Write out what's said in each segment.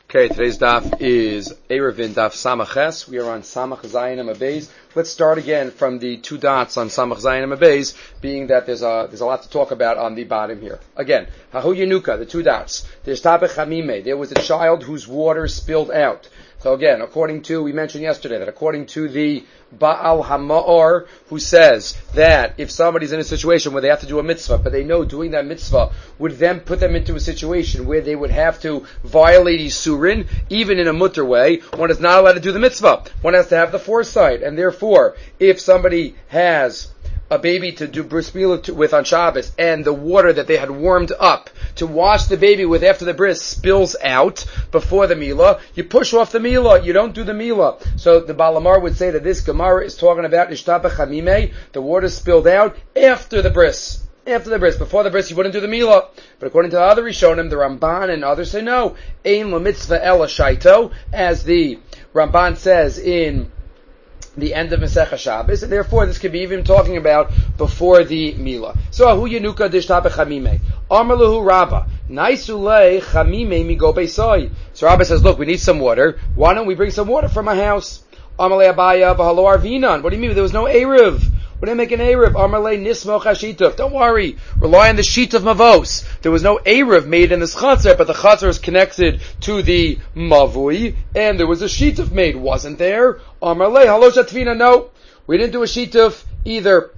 Okay, today's daf is Erevin daf Samaches. We are on Samach Zayin Amabeis. Let's start again from the two dots on Samach Zayin Amabeis, being that there's a lot to talk about on the bottom here. Again, Hahu Yenuka, the two dots. There's Tabech Hamime. There was a child whose water spilled out. So again, we mentioned yesterday that according to the Baal HaMa'or, who says that if somebody's in a situation where they have to do a mitzvah, but they know doing that mitzvah would then put them into a situation where they would have to violate Isurin, even in a mutter way, one is not allowed to do the mitzvah. One has to have the foresight, and therefore, if somebody has a baby to do bris milah with on Shabbos, and the water that they had warmed up to wash the baby with after the bris spills out before the milah, you push off the milah, you don't do the milah. So the Balamar would say that this Gemara is talking about Ishtabach Hamime, the water spilled out after the bris. After the bris. Before the bris, you wouldn't do the milah. But according to the other Rishonim, the Ramban and others say no. Ein la mitzvah ela shaito, as the Ramban says in the end of Masechah Shabbos, and therefore this could be even talking about before the Milah. So Ahu Yenuka Dishtabech Chamime. Amar Lahu Rabba. Naisulei Chamime Migo Beisoi. So Rabba says, look, we need some water. Why don't we bring some water from my house? Amar Le Abaya V'Halo Arvinan. What do you mean? There was no Erev. What do I make an Erev? Amarle Nismo Chashituf. Don't worry. Rely on the sheet of Mavos. There was no Erev made in this Chatzar, but the Chatzar is connected to the Mavui, and there was a sheetuf made. Wasn't there? Amarle Halosh Atvina. No. We didn't do a sheetuf either.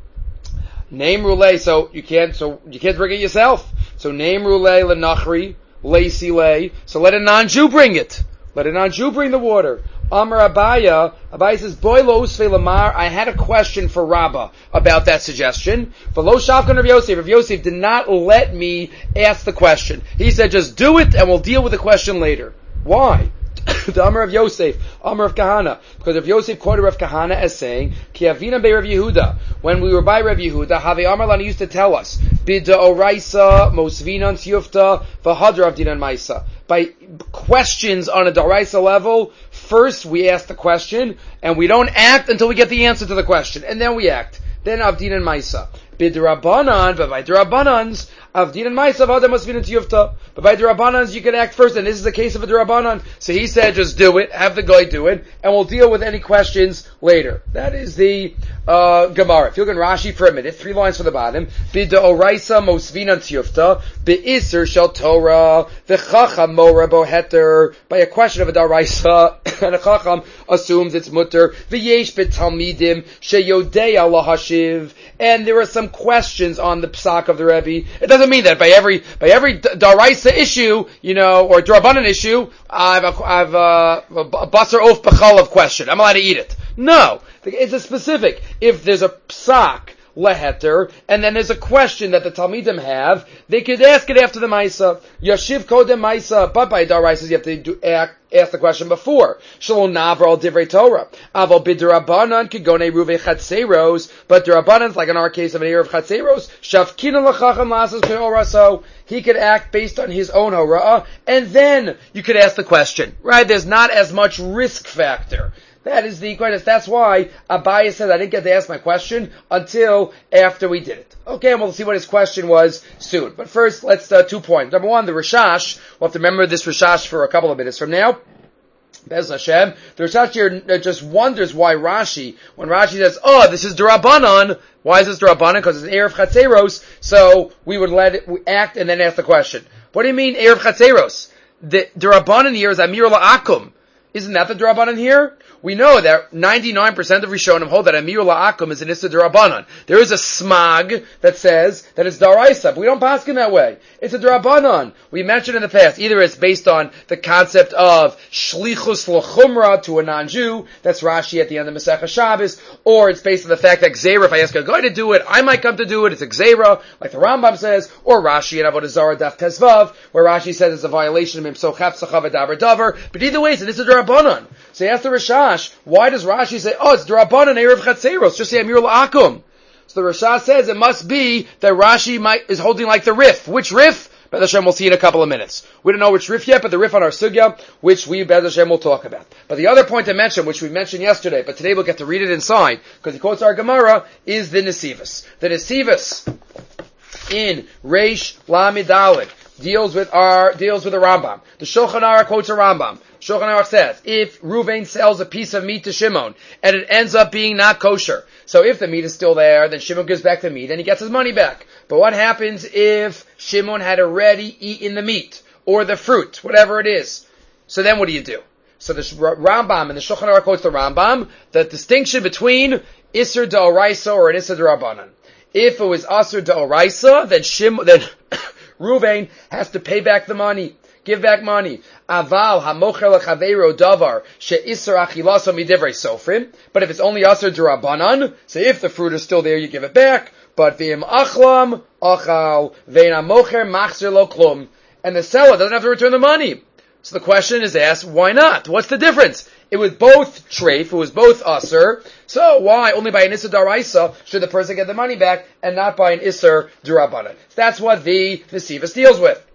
Name Rulei, so you can't bring it yourself. So name Rulei Lenachri, Leisi. So let a non-Jew bring it. Let a non-Jew bring the water. Amar Abaya says, Boilo Usve Lamar, I had a question for Rabbah about that suggestion. V'lo Shavkan Rav Yosef. Rav Yosef did not let me ask the question. He said, just do it and we'll deal with the question later. Why? The Amar of Yosef, Amar of Kahana. Because Rav Yosef quoted Rav Kahana as saying, Ki avina be Rav Yehuda. When we were by Rav Yehuda, Have Amar Lani used to tell us, Bida Oraisa, Mosvinan Tiyufta, V'hadra of Dinan Maisa. By questions on a Daraisa level, first we ask the question, and we don't act until we get the answer to the question, and then we act. Then Avdin and Maisa. Bidrabanan, but by Drabanans, Avdin and Maisa, Vada must be Tiyufta. But by Drabanans, you can act first, and this is the case of a Drabanan. So he said, just do it, have the guy do it, and we'll deal with any questions later. That is the Gemara. If you look in Rashi for a minute, 3 lines from the bottom. Bida Oraisa Mosvinan Tiyufta, Be'isr Shel Torah, V'chacham Mora Boheter, by a question of a Daraisa, and a Chacham assumes it's mutter, V'yesh B'talmidim, Sheyodei Allah Hashiv, and there are some questions on the psak of the Rebbe. It doesn't mean that by every Daraisa issue, or Drabanan issue, I have a basar of pachalav question. I'm allowed to eat it. No. It's a specific. If there's a psak, leheter, and then there's a question that the Talmidim have, they could ask it after the Maisa. Yashiv kodem Maisa, but by Daraisa you have to ask the question before. Shalom navra al divrei Torah. Aval b'derabanan kigone ruve chatzeros, but derabanan's like in our case of an ear of chatzeros, shavkina l'chacham lasas pe'oraso. He could act based on his own hora'ah, and then you could ask the question. Right? There's not as much risk factor. That is the question. That's why Abaya said I didn't get to ask my question until after we did it. Okay, and we'll see what his question was soon. But first, let's 2 points. Number 1, the Rishash. We'll have to remember this Rishash for a couple of minutes from now. Bez Hashem. The Rishash here just wonders why Rashi, when Rashi says, this is Durabanan. Why is this Durabanan? Because it's an Erev Chatzeros. So we would let it act and then ask the question. What do you mean Erev Chatzeros? The Durabanan here is Amir La'akum. Isn't that the Durabanan here? We know that 99% of Rishonim hold that Amir La'akum is an Issa Durabanan. There is a smag that says that it's Daraisa, but we don't pass in that way. It's a Durabanan. We mentioned in the past, either it's based on the concept of Shlichus L'chumra to a non-Jew, that's Rashi at the end of Masechah Shabbos, or it's based on the fact that Gzeira, if I ask a guy to do it, I might come to do it, it's a Gzeira, like the Rambam says, or Rashi in Avodah Zarah Daf Tezvav, where Rashi says it's a violation of Mimso Chafsachav Adavar Davar, but either way, it's an Issa Durabanan. So you ask the Rishash, why does Rashi say, it's Durabanan Erev Chatzeros, just say Amir La'akum? So the Rishash says it must be that Rashi is holding like the Rif. Which Rif? Bez Hashem we'll see in a couple of minutes. We don't know which Rif yet, but the Rif on our Sugya, which we, Bez Hashem, will talk about. But the other point to mention, which we mentioned yesterday, but today we'll get to read it inside, because he quotes our Gemara, is the Nesivus. The Nesivus in Reish Lamed Daled, deals with the Rambam. The Shulchan Aruch quotes a Rambam. Shulchan Aruch says, if Reuven sells a piece of meat to Shimon, and it ends up being not kosher, so if the meat is still there, then Shimon gives back the meat, and he gets his money back. But what happens if Shimon had already eaten the meat, or the fruit, whatever it is? So then what do you do? So the Rambam and the Shulchan Aruch quotes the Rambam, the distinction between Isser D'Oraisa or an Isser D'Rabbanan. If it was Asur D'Oraisa, then Reuven has to pay back the money, give back money. Aval hamocher lechaveiro davar she'isur achilaso midivrei sofrim. But if it's only Asur D'Rabbanan, so if the fruit is still there, you give it back. But v'im achlam achal ve'in hamocher machzir lo klum, and the seller doesn't have to return the money. So the question is asked, why not? What's the difference? It was both treif, it was both Asur, so why only by an Isser D'Oraisa should the person get the money back and not by an Isser D'Rabbanan? So that's what the Nesivos deals with.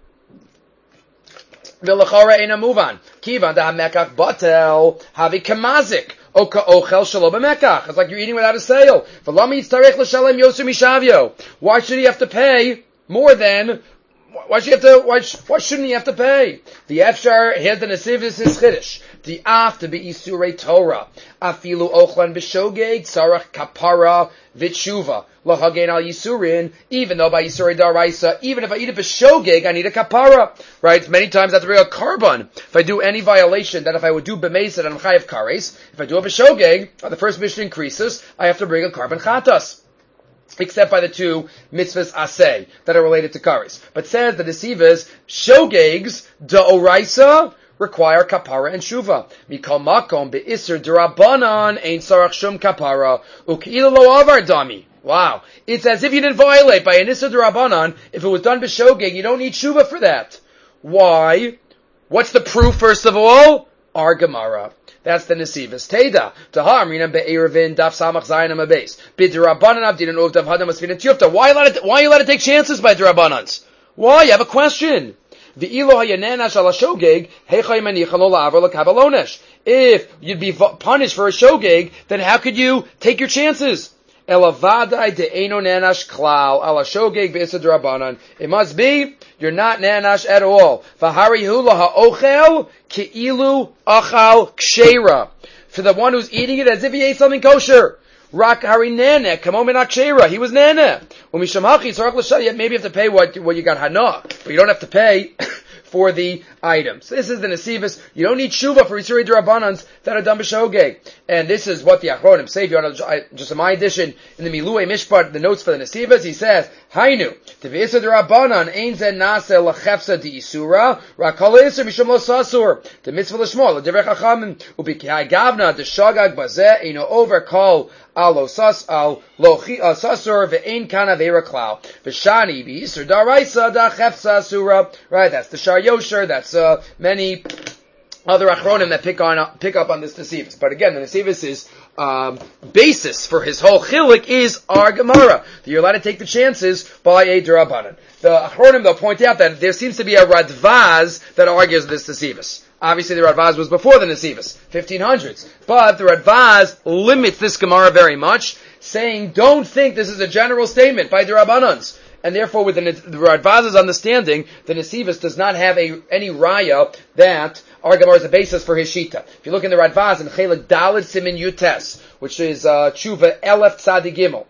V'lechora eina muvan. Kivan da hamekach batel havi kamazik. Oka ochel shelo b'mekach. It's like you're eating without a sale. V'lami yitztarech l'shalem yoser mishavyo. Why should he have to pay more than... Why shouldn't he have to pay? The Efshar, here's the Nesivos is Chiddush. The Af to be Isurei Torah. Afilu Ochlan B'Shogeg, Tzarach Kapara V'Tshuva. L'Hagein Al Yisurin, even though by Isurei D'Oraisa, even if I eat a B'Shogeg, I need a Kapara. Right? Many times I have to bring a carbon. If I do any violation, that if I would do B'Meisad, I'm Chayav Kares. If I do a B'Shogeg, the first mission increases, I have to bring a carbon Chatas. Except by the two mitzvahs aseh that are related to kares. But says the Nesivos, shogegs d'oraisa require kapara and shuva. Mikol makom be'isur d'Rabbanan ein sarach shum kapara u'ki'ilu lo avar dami. Wow. It's as if you didn't violate by an isur d'Rabbanan. If it was done b'shogeg, you don't need shuva for that. Why? What's the proof, first of all? Our Gemara. That's the Nesivos. Teda. Tahar Amrina be'erevin daf samach zayin amabes. B'D'Rabbanan avdin ov dav hadam asvin tiyufta. Why are you allowed to take chances by D'Rabbanans? Why? You have a question. V'ilo hayanenash ala shogeg heichai manicha lo la'avar l'kabalonesh. If you'd be punished for a shogeg, then how could you take your chances? Elavadai de'eno nanash klal ala shogeg be'isur D'Rabbanan. It must be you're not nanash at all. V'harihu laha'ochel ke'ilu achal kshera. For the one who's eating it as if he ate something kosher. Rak hari nene kamomin akshera. He was nene. When misham hachi sarach l'shayet, maybe you have to pay what you got hana, but you don't have to pay for the items. This is the Nesivos. You don't need shuva for Isurei D'Rabbanans that are done b'shogeg. And this is what the Achronim say. If you want to, just in my edition, in the Milui Mishpat, the notes for the Nesivos, he says, Hainu, T'v'Isurei D'Rabbanan, ein zen naseh l'chefsa d'Isura, rak kol Isur mishum lo sasur, the mitzvah l'shmo, l'divrei chachamim, u'b'kihai gavna, d'shagag bazeh, eino over kol, al lo sasur, ve'ein kana ve'era klal. V'shani, v'Isur D'Oraisa, da chefsa asura. Right, that's the Shar Yosher, that's many other Achronim that pick up on this Nesivos. But again, the Nesivos is basis for his whole chilik is our Gemara. That you're allowed to take the chances by a D'Rabbanan. The Achronim, they'll point out that there seems to be a Radvaz that argues this Nesivos. Obviously the Radvaz was before the Nesivos, 1500s. But the Radvaz limits this Gemara very much, saying, don't think this is a general statement by D'Rabbanans. And therefore, with the Radvaz's understanding, the Nesivos does not have any raya that our Gemara is the basis for his shita. If you look in the Radvaz in Chelik Daled Simin Yutes, which is Tshuva Elef Tzadi Gimel,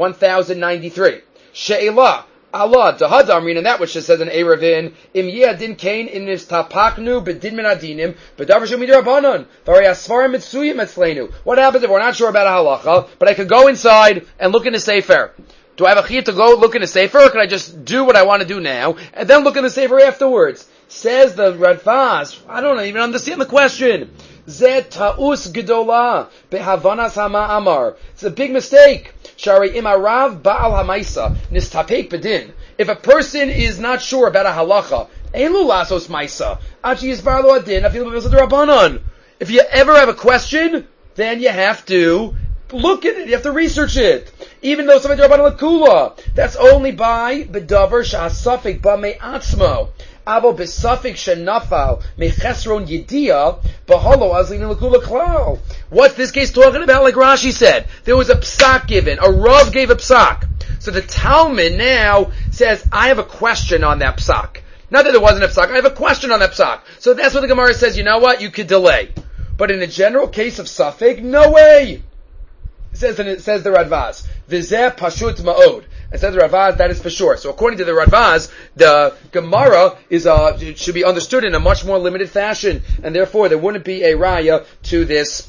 1093, She'elah, Allah, Dahadam, reading that which says in Erevin, Im Yadin Kain in Nistapaknu Bedin Min Adinim, Bedavar Shumid Rabbanon, Vari Asfarim Mitsuyim Etzleinu. What happens if we're not sure about a halacha, but I could go inside and look in the Sefer? Do I have a chiyuv to go look in the Sefer, or can I just do what I want to do now, and then look in the Sefer afterwards? Says the Radvaz, I don't even understand the question. Zet ta'us gedola behavanas hama amar. It's a big mistake. Shari imarav ba'al hamaisa nistapek bedin. If a person is not sure about a halacha, elu lasos maisa achi yisbar lo adin afilu b'milsa d'Rabbanan. If you ever have a question, then you have to look at it. You have to research it. Even though somebody d'Rabbanan l'kula, that's only by bedavar sha'asafik b'mei atzmo. Avo besafik shenafal mechesron yidia bahalo azlin l'kula klal. What's this case talking about? Like Rashi said, there was a psak given. A Rav gave a psak. So the Talmud now says, I have a question on that psak. Not that there wasn't a psak. I have a question on that psak. So that's what the Gemara says. You know what? You could delay. But in a general case of safek, no way. It says the Radvaz. Vizeh pashut ma'od. It says the Radvaz, that is for sure. So according to the Radvaz, the Gemara should be understood in a much more limited fashion, and therefore there wouldn't be a raya to this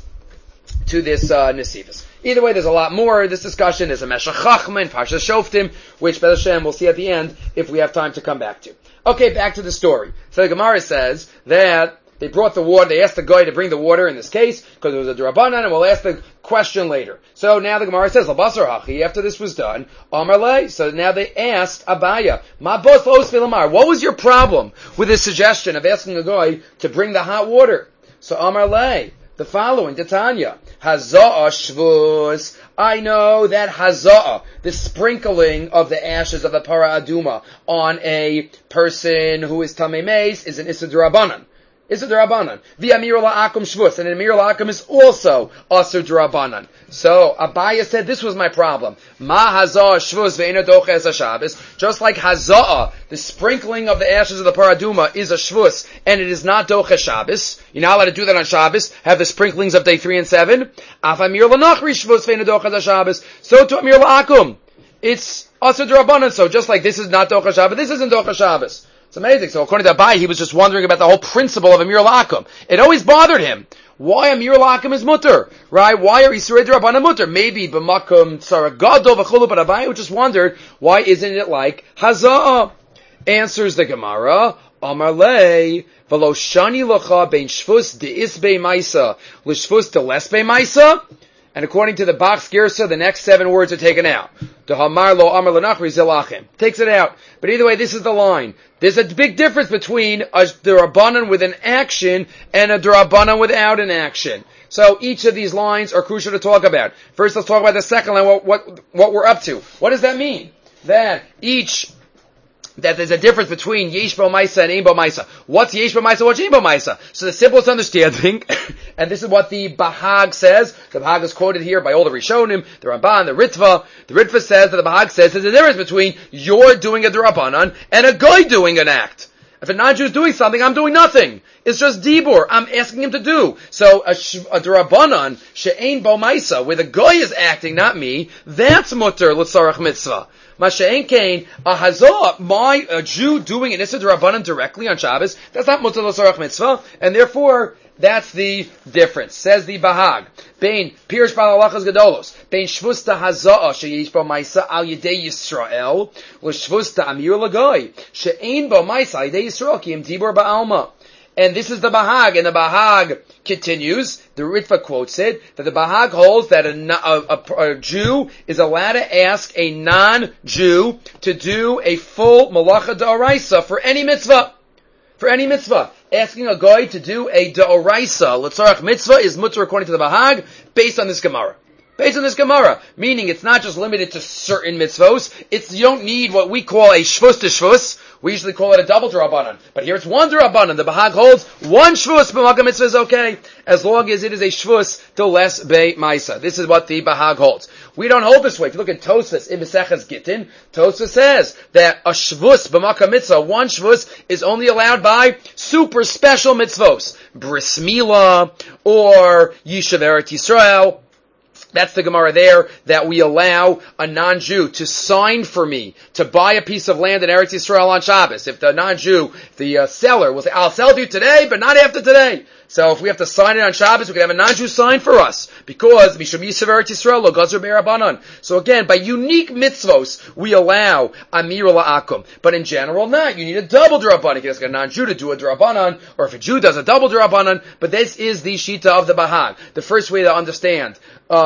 nesivus. Either way, there's a lot more in this discussion. There's a Meshach Chachma in Parshas Shoftim, which Be'ez Hashem we'll see at the end if we have time to come back to. Okay, back to the story. So the Gemara says that they brought the water, they asked the guy to bring the water in this case, because it was a D'Rabbanan, and we'll ask the question later. So now the Gemara says, Labasar Hachi, after this was done, Amar Le, so now they asked Abaya, Ma bos los filamar, what was your problem with this suggestion of asking a guy to bring the hot water? So Amar Le, the following, Titania, Haza'ah Shvuz, I know that Haza'ah, the sprinkling of the ashes of the Para Aduma on a person who is Tamei Meis, is an Issa D'Rabbanan. Is a D'Rabbanan. The Amir La'akum Shvus, and an Amir La'akum is also Asur D'Rabbanan. So, Abaya said this was my problem. Ma Haza'ah Shvus ve'ena docha es HaShabbos. Just like Haza'ah, the sprinkling of the ashes of the Paraduma is a Shvus, and it is not docha Shabbos. You're not allowed to do that on Shabbos. Have the sprinklings of day 3 and 7. Af Amir La'nachri Shvus ve'ena docha es HaShabbos. So to Amir La'akum. It's Asur D'Rabbanan. So just like this is not docha Shabbos, this isn't docha Shabbos. It's amazing. So according to Abai, he was just wondering about the whole principle of Amir La'akum. It always bothered him. Why Amir La'akum is mutter? Right? Why are Yisrei D'Rabbanan mutter? Maybe b'makom tzaragado v'chulu, but Abai just wondered, why isn't it like Haza'ah? Answers the Gemara, Amar Le, v'lo shani l'cha bein shvus de'is bei maisa, l'shvus de'les bei maisa? And according to the Bach's Girsa, the next 7 words are taken out. Dehamar lo amar l'nachri zilachim. Takes it out. But either way, this is the line. There's a big difference between a D'Rabbanan with an action and a D'Rabbanan without an action. So each of these lines are crucial to talk about. First, let's talk about the second line, what we're up to. What does that mean? That there's a difference between Yesh Bo Maisa and Ein Bo Maisa. What's Yesh Bo Maisa? What's Ein Bo Maisa? So the simplest understanding, and this is what the Bahag says. The Bahag is quoted here by all the Rishonim, the Ramban, the Ritva. The Ritva says that the Bahag says there's a difference between you're doing a D'Rabbanan and a guy doing an act. If a non-Jew is doing something, I'm doing nothing. It's just Dibur. I'm asking him to do. So a D'Rabbanan, She'ein Bo Maisa, where the guy is acting, not me, that's mutter l'tzarach mitzvah. Masha'en Kain, a Hazah, a Jew doing an Issa D'Rabbanan directly on Shabbos, that's not mutter l'tzarach mitzvah, and therefore, that's the difference. Says the Bahag. Bein Pirish Bal Halachas Gedolos. Bein Shvus ta Haza'ah sheyesh bo Maisa al Yedei Yisrael l'Shvus ta Amir Lagoy she'ein bo Maisa al Yedei Yisrael ki im Dibur ba'alma. And this is the Bahag, and the Bahag continues, the Ritva quotes it, that the Bahag holds that a Jew is allowed to ask a non-Jew to do a full Malacha D'Oraisa for any mitzvah. For any mitzvah. Asking a guy to do a D'Oraisa, L'tzarach mitzvah, is mutter according to the Bahag, based on this Gemara. Based on this Gemara. Meaning it's not just limited to certain mitzvos, you don't need what we call a shvus to shvus. We usually call it a double D'Rabbanan. But here it's one D'Rabbanan. The Bahag holds one shvus b'makom mitzvah is okay, as long as it is a shvus to less bei maisa. This is what the Bahag holds. We don't hold this way. If you look at Tosfos in Maseches Gittin, Tosfos says that a shvus b'makom mitzvah, one shvus, is only allowed by super special mitzvos. Bris Milah, or Yishuv Eretz Yisrael. That's the Gemara there, that we allow a non-Jew to sign for me to buy a piece of land in Eretz Yisrael on Shabbos. If the non-Jew, the seller, will say, I'll sell to you today, but not after today. So if we have to sign it on Shabbos, we can have a non-Jew sign for us, because Mishum Yisrael Eretz Yisrael lo Gazer Be'Rabbanan. So again, by unique mitzvos, we allow Amir La'akum. But in general, not. You need a double D'Rabbanan. You can ask a non-Jew to do a D'Rabbanan, or if a Jew does a double D'Rabbanan, but this is the Shita of the Bahag. The first way to understand,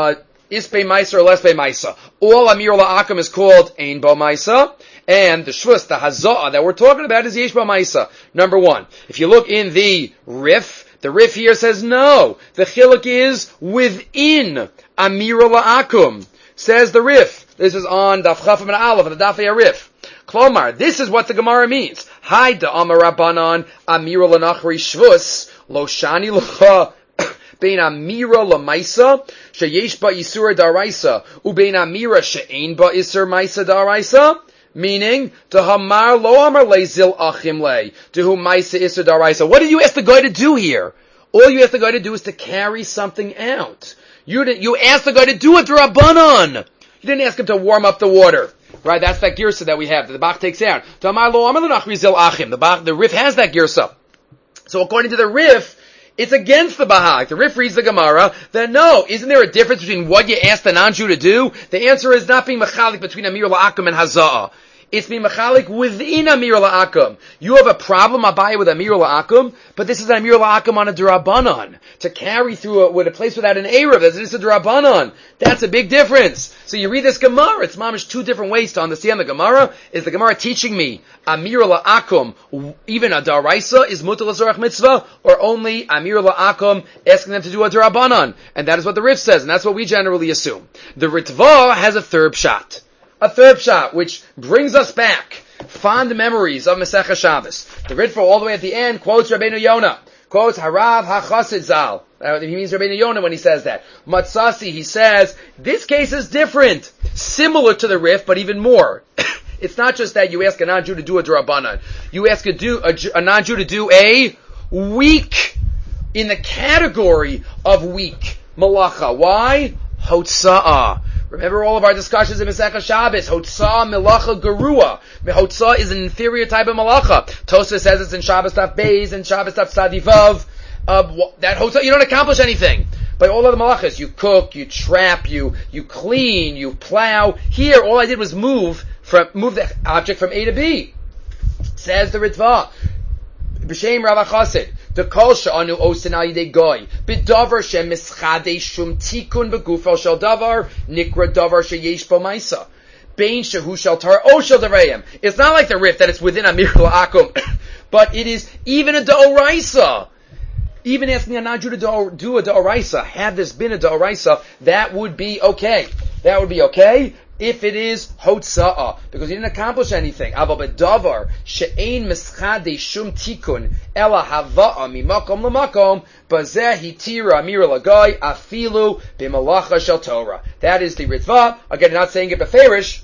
is Bei Maisa or less Bei Maisa. All Amir La'akum is called Ein Bo Maisa, and the Shvus, the Haza'ah that we're talking about is Yesh Bo Maisa. Number 1. If you look in the Rif here says no. The Chiluk is within Amir La'akum. Says the Rif. This is on Daf Chaf and Aleph, the Daf Rif. Klomar, this is what the Gemara means. Hai da Amar Rabbanan Amir La'nachri Shvus Lo Shani L'cha Bein Amira Lamaisa Sheyesh Ba Isur Daraisa Ubein Amira She'ein Ba Isur Maisa Daraisa. Meaning, to hamar lo amar le zil achim le, to whom maisa isur daraisa. What did you ask the guy to do here? All you asked the guy to do is to carry something out. You asked the guy to do a drabanan. You didn't ask him to warm up the water. Right? That's that girsa that we have, that the Bach takes out. To hamar lo amar le nachri zil achim. The Rif has that girsa. So according to the Rif, it's against the Bahag. The Rif reads the Gemara that no, isn't there a difference between what you asked the non-Jew to do? The answer is not being mechalik between Amir La'akum and Haza'ah. It's being mechalik within Amir La'akum. You have a problem, Abaye, with Amir La'akum, but this is an Amir La'akum on a Durabanan. To carry through with a place without an Erev, this is a Durabanan. That's a big difference. So you read this Gemara, it's mamish two different ways to understand the Gemara. Is the Gemara teaching me Amir La'akum, even a Daraisa, is Mutal L'Zorach Mitzvah, or only Amir La'akum asking them to do a Durabanan? And that is what the Rif says, and that's what we generally assume. The Ritva has a third shot. A third shot, which brings us back fond memories of Masechah Shabbos. The Ritva, all the way at the end, quotes Rabbeinu Yonah. Quotes Harav HaChassid Zal. He means Rabbeinu Yonah when he says that. Matsasi, he says, this case is different. Similar to the Rif, but even more. It's not just that you ask a non-Jew to do a Drabanan. You ask a non-Jew to do a weak, in the category of weak, malacha. Why? Hotza'ah. Remember all of our discussions in Masechah Shabbos. Hotzah melacha gerua. Hotzah is an inferior type of malacha. Tosfos says it's in Shabbos Daf Beis and Shabbos Daf Tzadivav. That hotzah, you don't accomplish anything. By all of the malachas, you cook, you trap, you clean, you plow. Here, all I did was move the object from A to B. Says the Ritva. B'shem Rav HaChassid. The kol she'anu osin al yidei goy b'davar she'mischadei shum tikun begufel shel davar nikra davar she'yesh bo ma'isa bein shehu shel tar o shel davrayim. It's not like the Rif that it's within Amir La'akum, but it is even a da'oraisa. Even asking a non-Jew to do a da'oraisa, had this been a da'oraisa, that would be okay. That would be okay if it is hotza'ah, because he didn't accomplish anything. Ava b'davar she'ein mischadei shum tikun ela hava'a mimakom lemakom bazeh hitira amir lagay afilu b'malacha shel Torah. That is the Ritva. Again, not saying it beferish,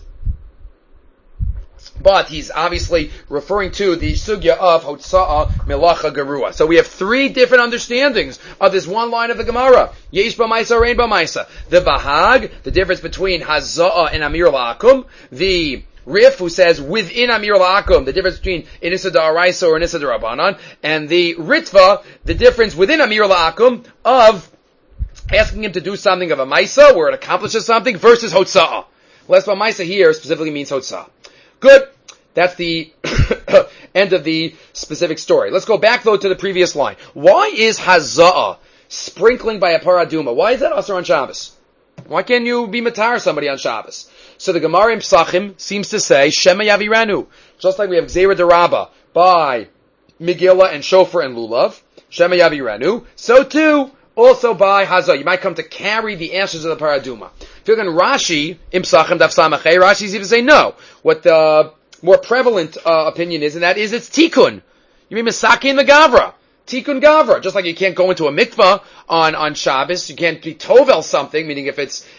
but he's obviously referring to the sugya of Hotza'ah Melacha Gerua. So we have three different understandings of this one line of the Gemara. Yesh B'maisa, Rein B'maisa. The Bahag, the difference between Haza'ah and Amir La'akum. The Rif, who says within Amir La'akum, the difference between Inisa Da'araisa or Inisa Da'Rabanan. And the Ritva, the difference within Amir La'akum of asking him to do something of a Maisa, where it accomplishes something, versus Hotza'ah. Well, that's what Maisa here specifically means Hotza'ah. Good. That's the end of the specific story. Let's go back, though, to the previous line. Why is Haza'ah, sprinkling by a paraduma, why is that also on Shabbos? Why can't you be matar somebody on Shabbos? So the Gemara in Psachim seems to say, Shema Yaviranu. Just like we have Gzeira Derabba by Megillah and Shofar and Lulav, Shema Yaviranu, so too, also by Haza'ah. You might come to carry the ashes of the paraduma. If you look in Rashi, in Psachim Daf Samachay, Rashi's even saying no. What the more prevalent opinion is, and that is it's tikkun. You mean Misaki in the Gavra. Tikkun Gavra. Just like you can't go into a mikvah on Shabbos, you can't be tovel something, meaning if it's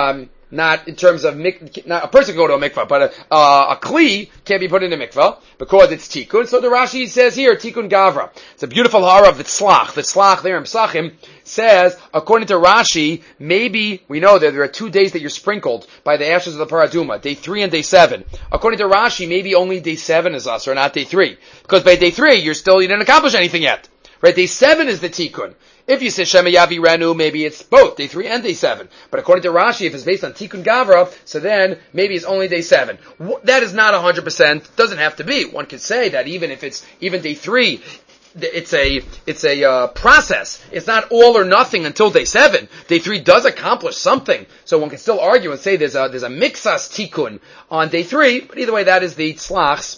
not in terms of not a person can go to a mikvah, but a kli can't be put in a mikvah because it's tikkun. So the Rashi says here, tikkun Gavra. It's a beautiful hara of Vitzlach. Vitzlach there in Psachim says, according to Rashi, maybe we know that there are 2 days that you're sprinkled by the ashes of the paraduma, day 3 and day 7. According to Rashi, maybe only day 7 is us, or not day 3. Because by day 3, you didn't accomplish anything yet. Right? Day 7 is the tikkun. If you say Shema Yaviranu, maybe it's both, day 3 and day 7. But according to Rashi, if it's based on tikkun Gavra, so then maybe it's only day 7. That is not 100%, doesn't have to be. One could say that even if it's even day 3, it's a process. It's not all or nothing until day 7. Day 3 does accomplish something. So one can still argue and say there's a mixas tikkun on day 3, but either way, that is the tzlachs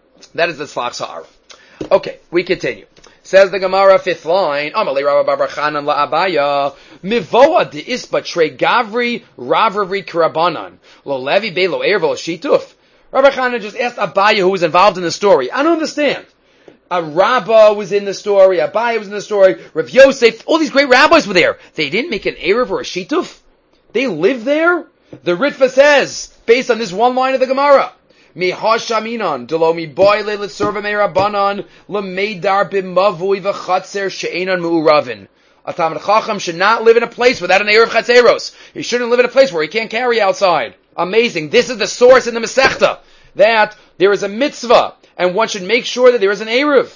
ha'ara. Okay, we continue. Says the Gemara, 5th line, Amalei Rabba Bar Chanan la'abaya, mivoa de'isba trei gavri ravri k'rabanan, lo levi be lo eir v'lo shituf. Rabbi Chanan just asked Abaya, who was involved in the story. I don't understand. A Rabbah was in the story, Abaya was in the story, Rav Yosef, all these great rabbis were there. They didn't make an erev or a shituf? They lived there? The Ritva says, based on this one line of the Gemara, Mi hashaminan delo mi boy le serva me rabbanan lemeidar b'mavui v'chatzer she'enan mu'uravin. A Talmid Chacham should not live in a place without an Erev Chatzeros. He shouldn't live in a place where he can't carry outside. Amazing. This is the source in the Masechta that there is a mitzvah and one should make sure that there is an Erev.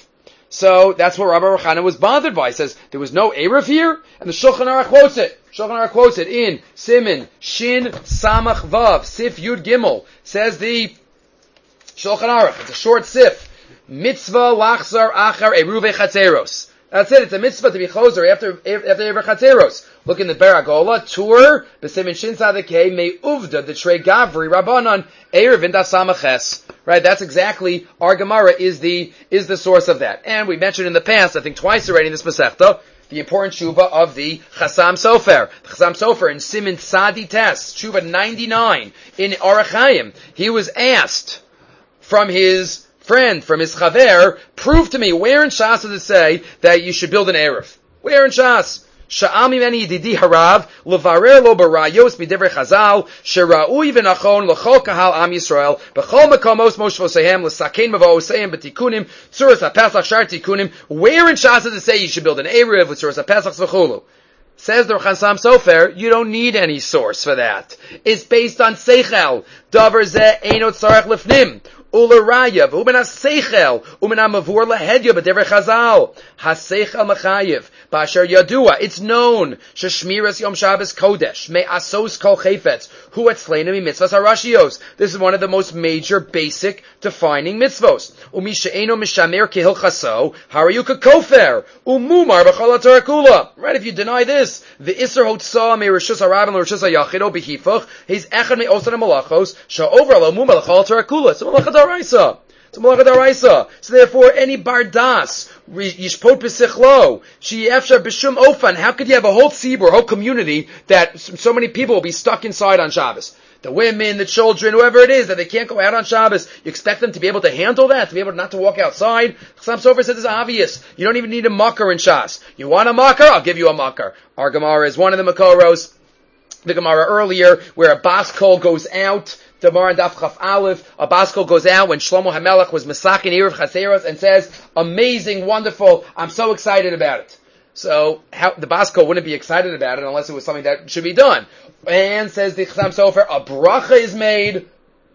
So that's what Rabbi Rochana was bothered by. He says there was no Erev here, and the Shulchan Aruch quotes it. Shulchan Aruch quotes it in Siman Shin Samach Vav Sif Yud Gimel. Says the Shulchan Aruch. It's a short sif. Mitzvah lachzar achar eruve chatzeros. That's it. It's a mitzvah to be choser after Erev Chatzeros. Look in the Beragola tour. B'Siman Shin Tzadikei Me Uvda the Trei Gavri Rabbanon Erev Indas Samaches. Right. That's exactly our Gemara is the source of that. And we mentioned in the past, I think twice already in this Masechta, the important Shuva of the Chasam Sofer. The Chasam Sofer in Siman Tzadi Tes, Shuva 99 in Orach Chaim. He was asked from his friend, from his chaver, prove to me where in Shas does it say that you should build an Erev? Where in Shas? Sha'al mimeni yididi harav levarer lo barayos midivrei Chazal shera'ui v'nachon l'chol kahal am Yisrael b'chol makomos moshvosehem l'sakein mavosehem b'tikunim tzuras ha'pesach shar tikunim. Where in Shas does it say you should build an Erev with tzuras ha'pesach v'chulu? Says the Chasam Sofer, you don't need any source for that. It's based on Seichel. Davar zeh eino tzarech lifnim. Uleraya, v'uben ha-seichel, umen ha-mavur lahedya b'devrei Chazal. Ha-seichel mechayev, b'asher yadua, it's known, sheshmiras Yom Shabbos Kodesh, me'asos kol chayfetz, hu etzleinu mi-mitzvahs ha-rashios. This is one of the most major, basic, defining mitzvos. Umi she'eno mishamer kehil chaso, harayu kakofer, umumar b'chol ha-Torah kula. Right, if you deny this, the Isser Hotzah me-rishus ha-rabin l'rishus ha-yachido b'hifach, he's echad me-osan ha-malachos, sha'over al-umumar l'chol ha-Torah kula. So it's a malacha d'oraisa. So therefor, any bardas, yishpot b'sichlo, she'efshar b'shum ofan, how could you have a whole tzibur, a whole community, that so many people will be stuck inside on Shabbos? The women, the children, whoever it is, that they can't go out on Shabbos. You expect them to be able to handle that, to be able not to walk outside? Chasam Sofer says it's obvious. You don't even need a makar in Shas. You want a makar? I'll give you a makar. Our Gemara is one of the makoros. The Gemara earlier, where a bas kol goes out, the Gemara in Daf Chaf Aleph, a bas kol goes out when Shlomo HaMelech was Mesakin Erev Chatzeros and says, amazing, wonderful, I'm so excited about it. So, the bas kol wouldn't be excited about it unless it was something that should be done. And says the Chasam Sofer, a bracha is made,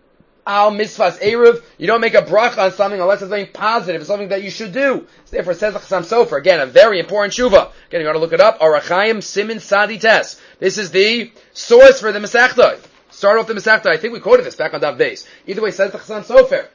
al mitzvahs Erev. You don't make a bracha on something unless it's something positive, it's something that you should do. So therefore, says the Chasam Sofer, again, a very important shuva. Again, you want to look it up, Orach Chaim Siman Sadi Tes. This is the source for the Masechta. Start off the Masechta. I think we quoted this back on Daf Beis. Either way, says the Chasam Sofer.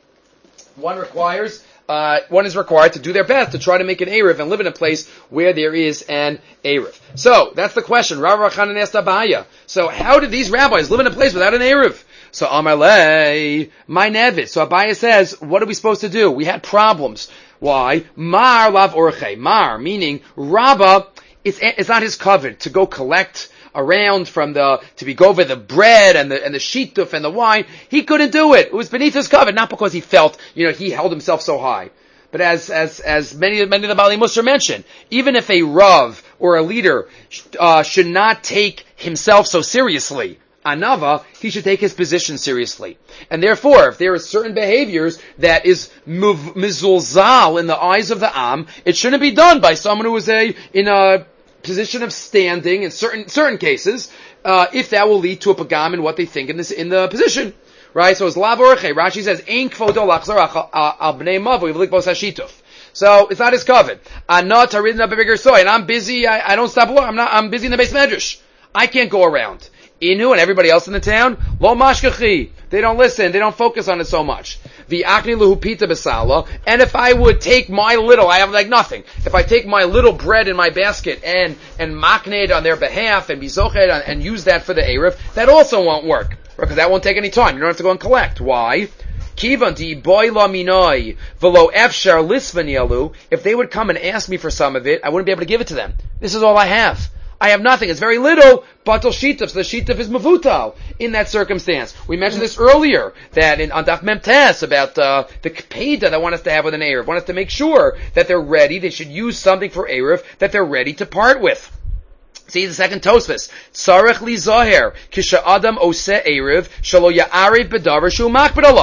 One is required to do their best to try to make an Erev and live in a place where there is an Erev. So, that's the question. Rav Rachanan asked Abaya. So, how did these rabbis live in a place without an Erev? So, Amalei, my nevis. So, Abaya says, what are we supposed to do? We had problems. Why? Mar lav orche. Mar, meaning, Rabbah, it's not his covet to go collect around to be go over the bread and the shituf and the wine. He couldn't do it. It was beneath his covet, not because he felt, he held himself so high. But as many of the Baalei Musar mention, even if a Rav or a leader should not take himself so seriously, Anava, he should take his position seriously. And therefore, if there are certain behaviors that is mizulzal in the eyes of the Am, it shouldn't be done by someone who is in a position of standing in certain cases, if that will lead to a pagam in what they think in the position. Right? So it's lav orche. Rashi says, Ein kvodo lachzor al bnei mavu yivlik bos hashituf. So it's not his covet. I'm not taridin up a bigger soy, and I'm busy, I don't stop work, I'm busy in the base medrash. I can't go around. Inu and everybody else in the town, lo mashkachi. They don't listen, they don't focus on it so much. V'akni luhu pita besala, and if I would take my little, I have like nothing. If I take my little bread in my basket and makne it on their behalf and bizochet and use that for the Erev, that also won't work. Because that won't take any time. You don't have to go and collect. Why? Kivan di boy la minoi velo efshar lisvanielu. If they would come and ask me for some of it, I wouldn't be able to give it to them. This is all I have. I have nothing. It's very little. Batal shituf. So the shituf is mavutal in that circumstance. We mentioned this earlier that on Daf Mem Tes about the kpeda that want us to have with an Erev. Want us to make sure that they're ready. They should use something for Erev that they're ready to part with. See the second Tosfos. Tzarech li zaher kisha adam oseh erev shalo ya'arev b'davar shu makbid alav.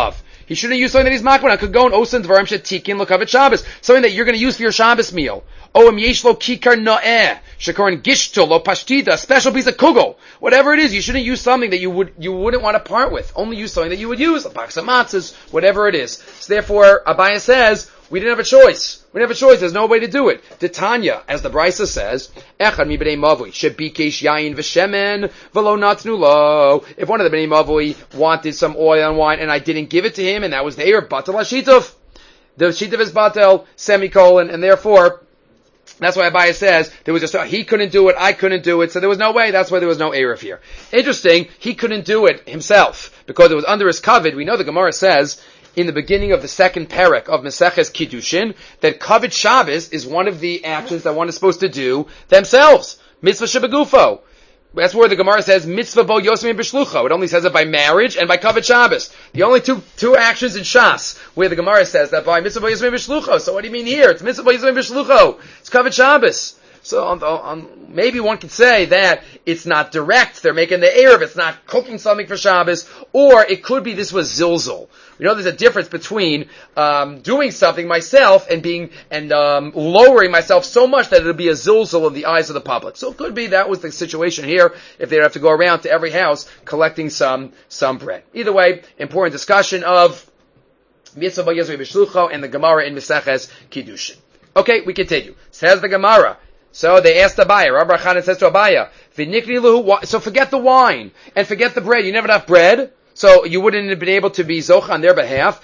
He shouldn't use something that he's makban on. Could go and osen dvarim shetikin lokavet Shabbos. Something that you're going to use for your Shabbos meal. Oam yeshlo kikar no'eh. Shekorin gishto lo pashtida. A special piece of kugel. Whatever it is, you shouldn't use something that you wouldn't want to part with. Only use something that you would use. A box of matzahs, whatever it is. So therefore, Abaya says, we didn't have a choice. We didn't have a choice. There's no way to do it. The Tanya, as the Brisa says, Echad mi b'nei mavui, shebikesh yayin v'shemen, v'lo natnu lo. If one of the b'nei mavui wanted some oil and wine, and I didn't give it to him, and that was the Erev, batel hashituf. The shituf is batel, semicolon, and therefore, that's why Abaya says, there was he couldn't do it, I couldn't do it, so there was no way, that's why there was no Erev here. Interesting, he couldn't do it himself, because it was under his kavod. We know the Gemara says, in the beginning of the second parak of Maseches Kiddushin, that kavod Shabbos is one of the actions that one is supposed to do themselves. Mitzvah shebegufo. That's where the Gemara says, mitzvah bo yosem b'shlucho. It only says it by marriage and by kavod Shabbos. The only two actions in Shas where the Gemara says that by mitzvah bo yosem b'shlucho. So what do you mean here? It's mitzvah bo yosem b'shlucho. It's kavod Shabbos. So maybe one could say that it's not direct. They're making the Erev. It's not cooking something for Shabbos. Or it could be this was zilzul. We know there's a difference between doing something myself and lowering myself so much that it'll be a zilzul in the eyes of the public. So it could be that was the situation here if they'd have to go around to every house collecting some bread. Either way, important discussion of Mitzvah B'Yezrei B'Shlucho and the Gemara in Meseches Kiddushin. Okay, we continue. Says the Gemara. So they asked Abaya. Rabbi Chanan says to Abaya, so forget the wine and forget the bread. You never have bread, so you wouldn't have been able to be zoch on their behalf.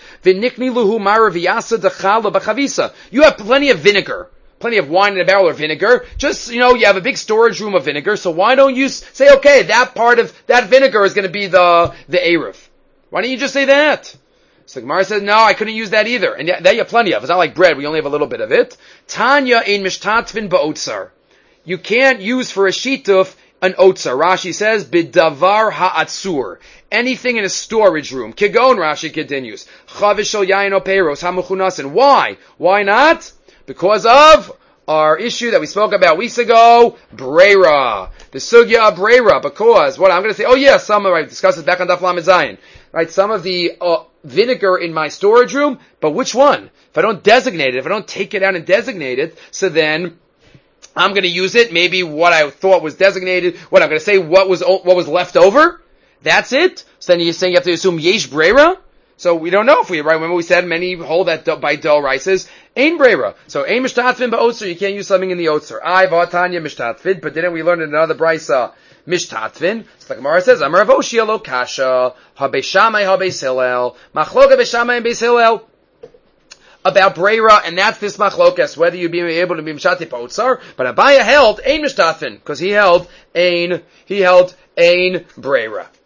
You have plenty of vinegar. Plenty of wine in a barrel or vinegar. Just, you have a big storage room of vinegar, so why don't you say, okay, that part of that vinegar is going to be the Erev. Why don't you just say that? So the Gemara says, no, I couldn't use that either. And that you have plenty of. It's not like bread. We only have a little bit of it. Tanya ein mishtatvin ba'otzar. You can't use for a shituf an otzar. Rashi says, bidavar ha'atzur. Anything in a storage room. Kigon, Rashi continues. Chavish shel yayin o peiros ha'mechunasin. Why? Why not? Because of our issue that we spoke about weeks ago, breira. The sugya of breira. Because, I'm going to say, I discussed this back on Daf Lamed Zayin. Right, some of the vinegar in my storage room, but which one? If I don't designate it, if I don't take it out and designate it, so then I'm going to use it. Maybe what I thought was designated. What I'm going to say, what was left over? That's it. So then you're saying you have to assume yesh breira. So we don't know if remember we said many hold that by del rices ain breira. So ain mishtatvin ba'otzer. You can't use something in the otzer. I vatanya mishtatvin, but didn't we learn in another brisa? Mishtatvin. So the Gemara says, Amar Rav Oshia lo kasha, ha-beis Shammai ha-beis Hillel, machloka beis Shammai and beis Hillel. About breira, and that's this machlokas, whether you'd be able to be mishtativ ba'otzar, but Abaya held ein mishtatvin, because he held ein breira.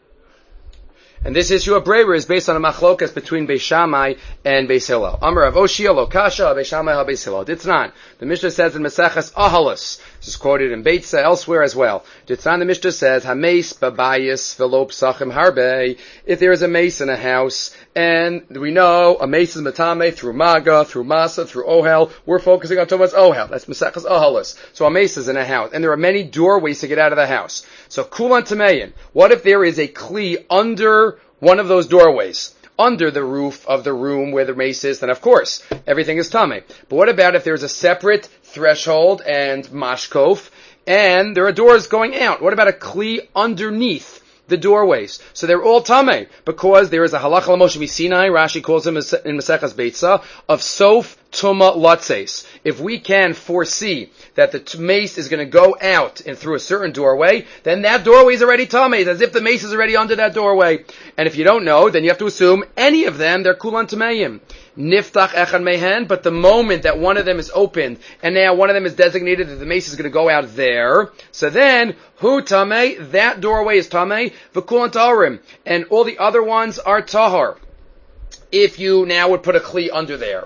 And this issue of breira is based on a machlokas between Beis Shammai and Beis Hillel. Amar Rav Oshia lo kasha, Beis Shammai ha-beis Hillel. Ditznan. The Mishnah says in Maseches Ahalos. This is quoted in Beitza elsewhere as well. Ditznan, the Mishnah says, Hameis babayis velo psachim harbe. If there is a mace in a house, and we know a mace is matame through maga, through masa, through ohel. We're focusing on Thomas ohel. That's Maseches Ahalos. So a mace is in a house, and there are many doorways to get out of the house. So kulan tameyin. What if there is a kli under one of those doorways, under the roof of the room where the mace is? Then of course everything is tameh. But what about if there's a separate threshold and mashkof, and there are doors going out? What about a kli underneath the doorways? So they're all tameh, because there is a halacha l'Moshe Sinai, Rashi calls him in Maseches Beitza, of sof tuma latzes. If we can foresee that the mace is going to go out and through a certain doorway, then that doorway is already tameh. It's as if the mace is already under that doorway. And if you don't know, then you have to assume any of them, they're kulan tameim. Niftach echad mehen, but the moment that one of them is opened, and now one of them is designated that the mace is going to go out there, so then, hu tameh, that doorway is tameh, v'kulan taharim, and all the other ones are tahar. If you now would put a kli under there.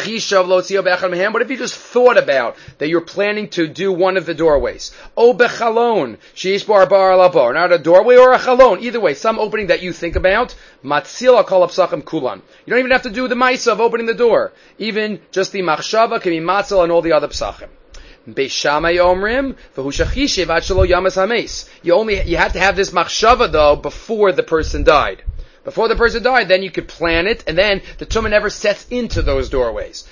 What if you just thought about that you're planning to do one of the doorways? O bechalon, sheish bar labar, not a doorway or a chalon. Either way, some opening that you think about. Matzil akol psachim kulan. You don't even have to do the ma'isa of opening the door. Even just the machshava can be matzil and all the other psachim. Beis Shammai omrim v'hu shachishiv ad shelo yamas hameis. You had to have this machshava though before the person died. Before the person died, then you could plan it, and then the tumah never sets into those doorways.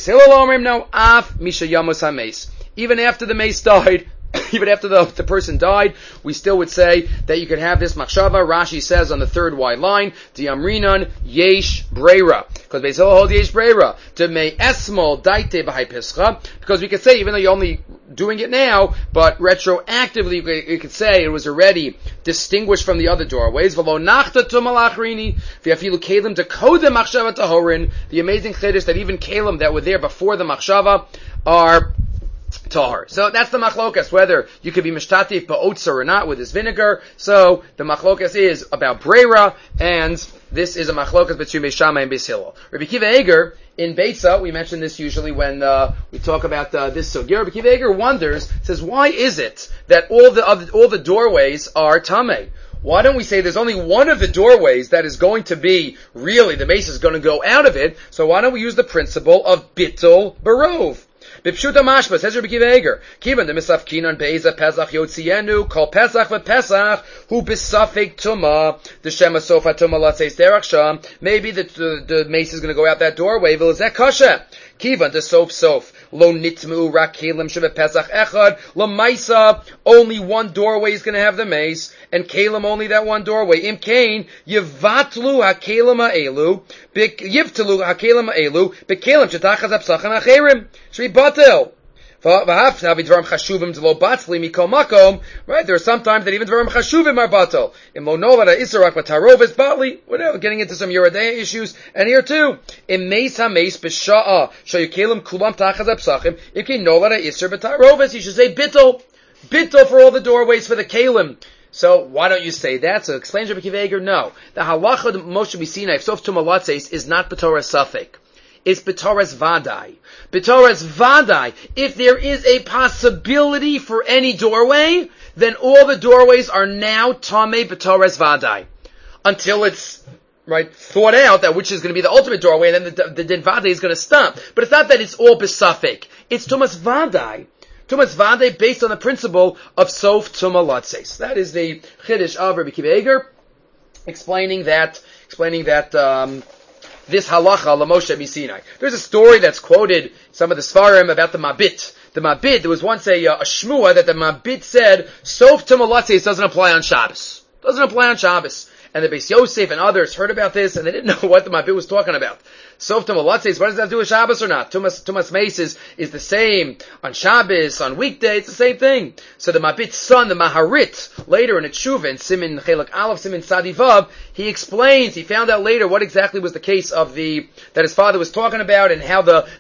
Even after the mace died, even after the person died, we still would say that you could have this machshava. Rashi says on the third wide line, Diamrinan yesh breira, because Beis Hillel holds yesh breira to me esmol daite b'hai pischa, because we could say even though you're only doing it now, but retroactively you could say it was already distinguished from the other doorways. V'lo nachta tumal achrini v'afilu kelim dekodem machshava tahorin. The amazing chiddush that even kelim that were there before the machshava are tahor. So that's the machlokas, whether you could be mishtatif ba'otzer or not with this vinegar. So the machlokas is about breira, and this is a machlokas between Beis Shammai and Beis Hillel. Rabbi Akiva Eiger in Beitza, we mention this usually when we talk about this sugya. Rabbi Akiva Eiger wonders, says, why is it that all the doorways are tamei? Why don't we say there's only one of the doorways that is going to be really the mace is going to go out of it? So why don't we use the principle of bittul barov? Bipshuta mashma, says Rabbi Akiva Eiger, Kivan the misafkinon be'eza pesach yotzienu, kol pesach v'pesach, hu b'safek tuma, the shema sofa tuma latzeis derech sham, maybe the mace is going to go out that doorway, v'lezek kasha. Kivan the sof, lo nitmu rak kelim sheva pesach echad, lo maisa, only one doorway is going to have the mace, and kelim only that one doorway. Im kain, yivatlu ha-kelim ha'elu, yivtelu ha-kelim ha'elu, bekelim shetachaz ha-psachim ha-cherim, shri batel. Right, there are sometimes that even dvarim chashuvim are batal. In monola isarak batarov is batli. Whatever, getting into some Yeridea issues. And here too, in meis hameis b'sha'a shayukelim kulam tachaz apsachim. If you nola isar batarovis, you should say bittul for all the doorways for the kelim. So why don't you say that? So explains Rabbi Akiva Eiger, no. The halacha of Moshe B'Sinai, if sof tumalatzeis, is not b'torah safek. It's b'toras vadai. B'toras vadai. If there is a possibility for any doorway, then all the doorways are now tamei b'toras vadai. Until it's thought out that which is going to be the ultimate doorway, and then the din vadai is going to stop. But it's not that it's all b'safek. It's tumas vadai. Tumas vadai based on the principle of sof tumalatzeis. That is the chiddush of Rabbi Akiva Eiger, explaining that. This halacha l'Moshe B'Sinai. There's a story that's quoted some of the Sfarim about the Mabit. The Mabit, there was once a shmua that the Mabit said, Sof Tumalatzeis doesn't apply on Shabbos. Doesn't apply on Shabbos. And the Beis Yosef and others heard about this and they didn't know what the Mabit was talking about. Sof Tumalatzeis, what does that have to do with Shabbos or not? Tumas Meis is the same on Shabbos, on weekday, it's the same thing. So the Mabit's son, the Maharit, later in a tshuva, in Simin Chelak Aleph, Simin Tzadi Vav, he explains, he found out later what exactly was the case of that his father was talking about and how the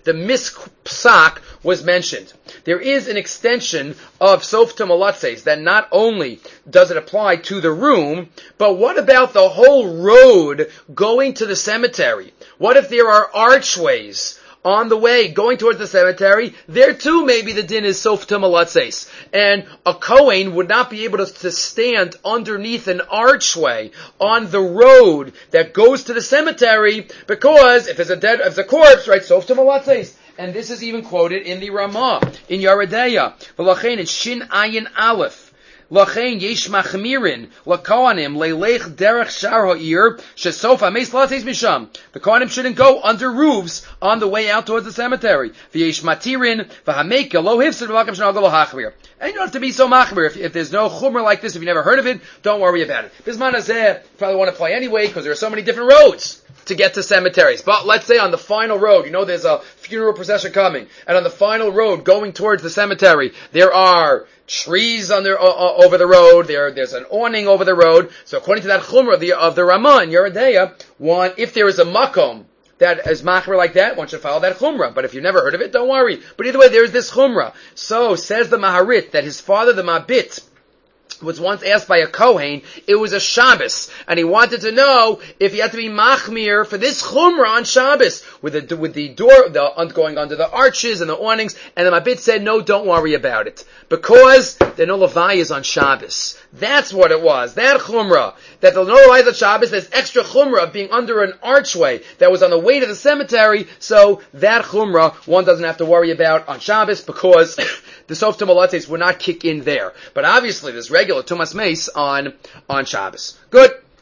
mispsak was mentioned. There is an extension of Sof Tumalatzeis that not only does it apply to the room, but what about the whole road going to the cemetery? What if there are archways on the way going towards the cemetery? There too maybe the din is Sof Tumalatzeis. And a Kohen would not be able to stand underneath an archway on the road that goes to the cemetery because if there's a corpse, Sof Tumalatzeis. And this is even quoted in the Ramah, in Yeridea. V'lachein, it's Shin Ayin Aleph. Lachein yesh machmirin lakohanim leilech derech shar ha'ir shesof hameis latzeis misham. The kohanim shouldn't go under roofs on the way out towards the cemetery. V'yesh matirin v'hameka lo hifsid v'lakam shenagol hachmir. And you don't have to be so machmir. If there's no chumrah like this, if you never heard of it, don't worry about it. Bisman hazeh, you probably want to play anyway because there are so many different roads to get to cemeteries. But let's say on the final road, there's a funeral procession coming, and on the final road going towards the cemetery, there are trees over the road, there's an awning over the road. So according to that chumrah of the Ramah in Yeridea, if there is a makom that is machmer like that, one should follow that chumrah. But if you've never heard of it, don't worry. But either way, there's this chumrah. So says the Maharit that his father, the Mabit, was once asked by a Kohen, it was a Shabbos, and he wanted to know if he had to be machmir for this chumrah on Shabbos, with the door, going under the arches and the awnings, and the Mabit said, no, don't worry about it, because the no levayas on Shabbos. That's what it was, that chumrah, that the no levayas on Shabbos, there's extra chumrah of being under an archway that was on the way to the cemetery, so that chumrah, one doesn't have to worry about on Shabbos, because the Sof Tumalatzeis would not kick in there. But obviously, there's regular Tumas Meis on Shabbos. Good.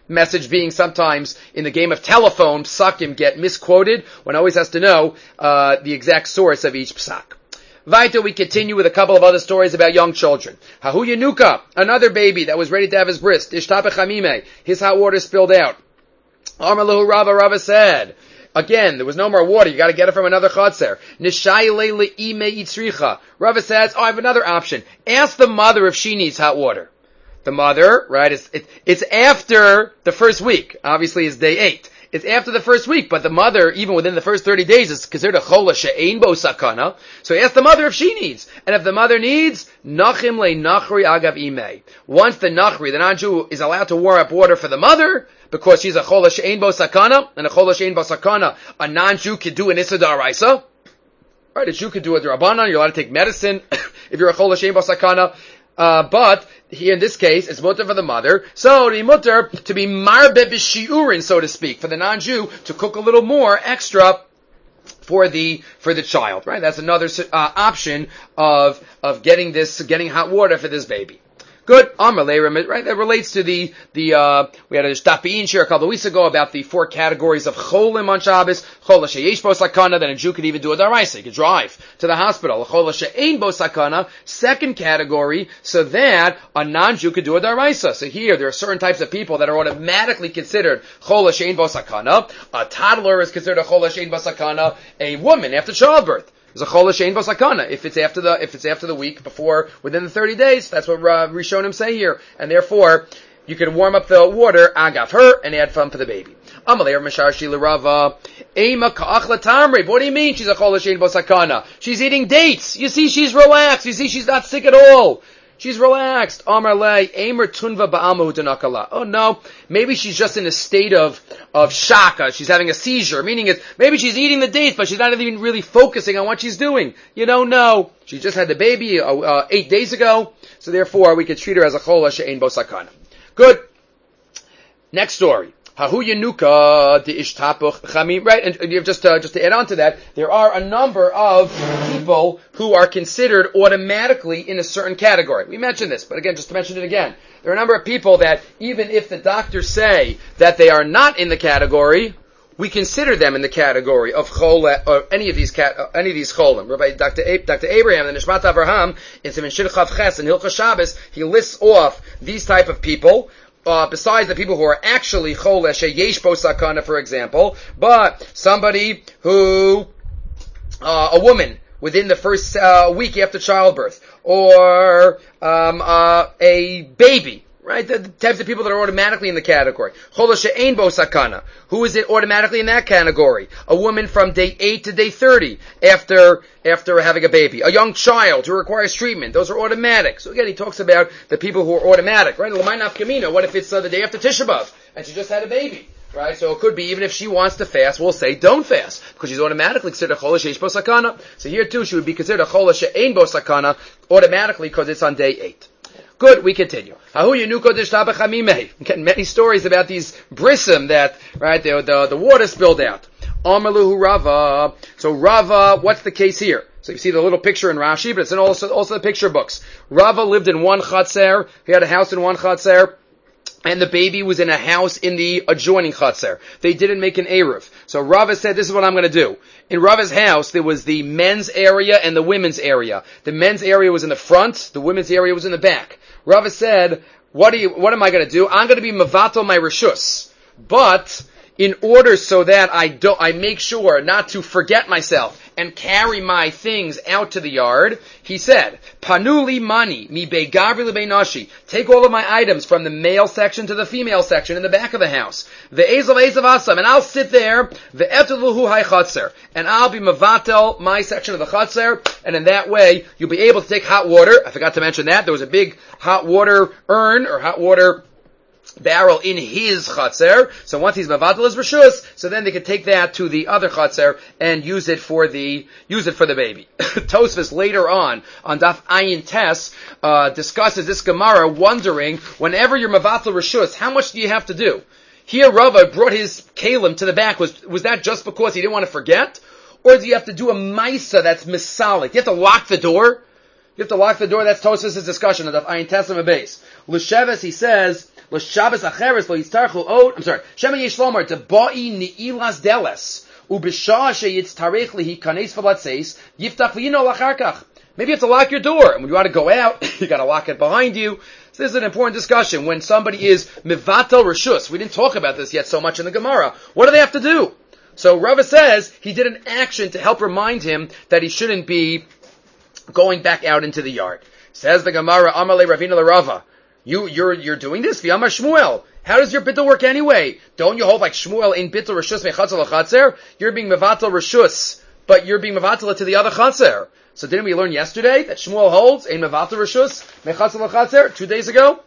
Message being sometimes in the game of telephone, psakim get misquoted. One always has to know the exact source of each psak. Vaita, we continue with a couple of other stories about young children. Hahu Yanuka, another baby that was ready to have his bris. Ishtapech hamime, his hot water spilled out. Amalahu Rava said, again, there was no more water. You got to get it from another chotzer. Nishayle ime itzricha. Rava says, I have another option. Ask the mother if she needs hot water. The mother, right? It's after the first week. Obviously, it's day 8. It's after the first week, but the mother, even within the first 30 days, is considered a chola she'ein bo sakana. So ask the mother if she needs. And if the mother needs, nachim le nachri agav ime. Once the nachri, the non-Jew, is allowed to warm up water for the mother, because she's a chola she'ein bo sakana, and a chola she'ein bo sakana, a non-Jew could do an issa d'oraisa. Right? A Jew could do a d'rabbanan. You're allowed to take medicine if you're a chola she'ein bo sakana. But here in this case, it's mutter for the mother. So to be mutter, to be marbe b'shiurin, so to speak, for the non-Jew to cook a little more extra for the child. Right? That's another option of getting hot water for this baby. Good. Right? That relates to we had a shtapi'in share a couple of weeks ago about the 4 categories of cholim on Shabbos. Chola sheyesh bo sakana, then a Jew could even do a daraisa. He could drive to the hospital. Chola she'ein bo sakana, second category, so that a non-Jew could do a daraisa. So here, there are certain types of people that are automatically considered chola she'ein bo sakana. A toddler is considered a chola she'ein bo sakana. A woman after childbirth is a chola she'ein bo sakana. If it's after the week before, within the 30 days, that's what Rishonim say here. And therefore, you can warm up the water, agav her, and add fun for the baby. Amalei Mashar Shila Rava, Ema ka'achla tamre. What do you mean she's a chola she'ein bo sakana? She's eating dates. You see, she's relaxed. You see, she's not sick at all. She's relaxed. Amar lei, Eimer tunva ba'amahu denakala. Oh no, maybe she's just in a state of shaka. She's having a seizure. Meaning maybe she's eating the dates, but she's not even really focusing on what she's doing. You don't know. She just had the baby 8 days ago, so therefore we could treat her as a chola she'ein bo sakana. Good. Next story. Hahu Yanuka de ishtapuch chamim. Right, and just to add on to that, there are a number of people who are considered automatically in a certain category. We mentioned this, but again, just to mention it again, there are a number of people that even if the doctors say that they are not in the category, we consider them in the category of chola or any of these cholim. Rabbi Dr. Abraham, the Nishmat Avraham, in Siman Shin Chav Ches and Hilchos Shabbos, he lists off these type of people. Besides the people who are actually chola sheyesh bo sakana, for example, but somebody who, a woman within the first week after childbirth, or a baby, right? The types of people that are automatically in the category. Chola she'ein bo sakana. Who is it automatically in that category? A woman from day 8 to day 30 after having a baby. A young child who requires treatment. Those are automatic. So again, he talks about the people who are automatic, right? L'may nafkamina. What if it's the day after Tisha B'Av and she just had a baby? Right? So it could be, even if she wants to fast, we'll say don't fast, because she's automatically considered a chola sheyesh bo sakana. So here too, she would be considered a chola she'ein bo sakana automatically because it's on day 8. Good, we continue. Getting many stories about these brisim that, right, the water spilled out. Amaluhu Rava. So Rava, what's the case here? So you see the little picture in Rashi, but it's in also the picture books. Rava lived in one chatzer. He had a house in one chatzer. And the baby was in a house in the adjoining chatzer. They didn't make an eruv. So Rava said, this is what I'm going to do. In Rava's house, there was the men's area and the women's area. The men's area was in the front, the women's area was in the back. Rava said, what am I going to do? I'm going to be mevatel my reshus. But in order so that I make sure not to forget myself and carry my things out to the yard, he said, Panuli mani, mi be gavri le be nashi. Take all of my items from the male section to the female section in the back of the house. The ezav asam, and I'll sit there, the etuluhu hay chatzer, and I'll be mevatel my section of the chatzer, and in that way, you'll be able to take hot water. I forgot to mention that. There was a big hot water urn, or hot water barrel in his chatzer. So once he's mevatel his reshus, so then they can take that to the other chatzer and use it for the baby. Tosfos later on Daf Ayin Tes discusses this Gemara, wondering, whenever you're mevatel reshus, how much do you have to do? Here Rava brought his kalim to the back. Was that just because he didn't want to forget? Or do you have to do a maisa that's misalik? You have to lock the door? You have to lock the door. That's Tosfos' discussion of Daf Ayin Tes on the base. L'sheves, he says, Lo Shabbos acheres lo yistarchu od. I'm sorry. Shema yesh lomar deba'i ni'ilas deles. Ubishah sheyitz tarech lihi kanes v'latzeis yiftach v'yino lacharkach. Maybe you have to lock your door, and when you want to go out, you got to lock it behind you. So this is an important discussion. When somebody is mivatel reshus, we didn't talk about this yet so much in the Gemara. What do they have to do? So Rava says he did an action to help remind him that he shouldn't be going back out into the yard. Says the Gemara, Amar le Ravina le Rava. You're doing this? V'amar Shmuel. How does your bittul work anyway? Don't you hold like Shmuel in bittul reshus mechatzel lachatzer? You're being mivatel reshus, but you're being mivatel to the other chatzer. So didn't we learn yesterday that Shmuel holds in mevatel reshus mechatzel lachatzer 2 days ago?